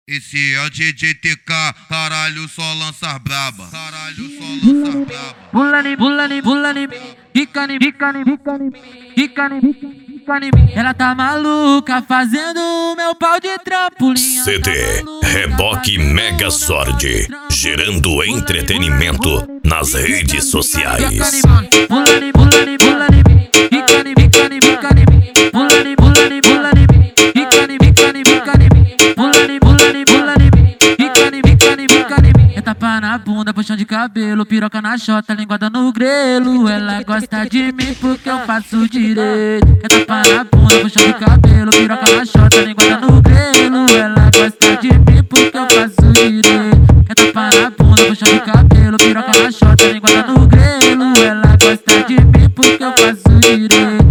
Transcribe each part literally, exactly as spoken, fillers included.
Esse é o D J T K, caralho, só lança braba. Caralho, só lança braba. Pulani, pulani, pulani, ricani, ricani, ricani, ricani, ricani. Ela tá maluca fazendo meu pau de trampolim. C D Reboque Mega Sword, gerando entretenimento nas redes sociais. Pulani, pulani, pulani, ricani, ricani, ricani. Pulani, pulani, pulani, ricani, ricani, ricani. Pulani, pulani, pulani, ricani, ricani, ricani. É tapa na bunda, puxão de cabelo, piroca na chota, linguada no grelo. Ela gosta de mim porque eu faço direito. É tapa na bunda, puxão de cabelo, piroca na chota, linguada no grelo. Ela gosta de mim porque eu faço direito. É tapa na bunda, puxão de cabelo, piroca na chota, linguada no grelo. Ela gosta de mim porque eu faço direito.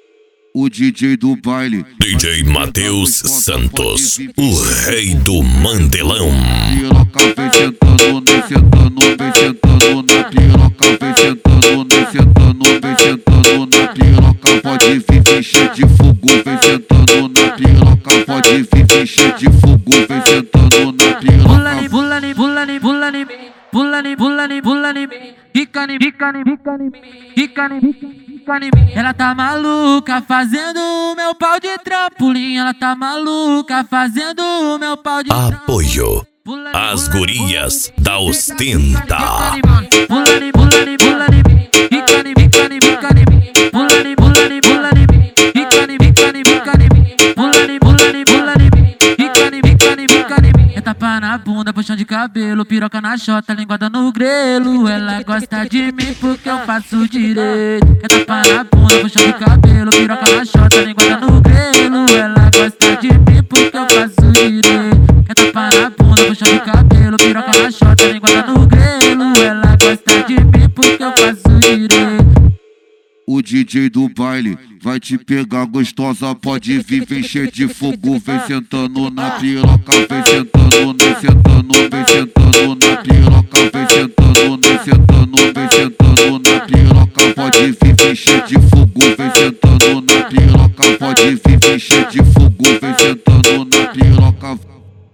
O D J do baile, D J Matheus Santos, o rei do mandelão. Piroca vem sentando, vem sentando, vem sentando na piroca, vem sentando, vem sentando, vem sentando na piroca. Pode vir, vem cheio de fogo, vem sentando na piroca. Pode vir, vem cheio de fogo, vem sentando na piroca. Pulani, pulani, pulani, pulani, pulani, pulani, pulani, ricani, ricani, ricani, ricani, ricani. Ela tá maluca fazendo meu pau de trampolim. Ela tá maluca fazendo meu pau de trampolim. Apoio as gurias da Ostenta. Pulani, pulani, pulani, ricani, ricani, ricani. Pulani, pulani, pulani, ricani, ricani, ricani. Pulani, pulani, pulani, ricani, ricani, ricani. É tapa na bunda, puxão de cabelo, piroca na chota, linguada no grelo. Ela gosta de mim porque eu faço direito. É tapa na bunda, puxão de cabelo, piroca na chota, linguada no grelo. Ela gosta de mim porque eu faço direito. É tapa na bunda, puxão de cabelo, piroca na chota, linguada no grelo. Ela gosta de mim porque eu faço direito. O D J do baile vai te pegar gostosa, pode vir, vem cheio de fogo, vem sentando na piroca, vem sentando, vem sentando, vem sentando na piroca, vem sentando, vem sentando, vem sentando na piroca. Pode vir, vem cheio de fogo, vem sentando na piroca. Pode vir, vem cheio de fogo, vem sentando na piroca.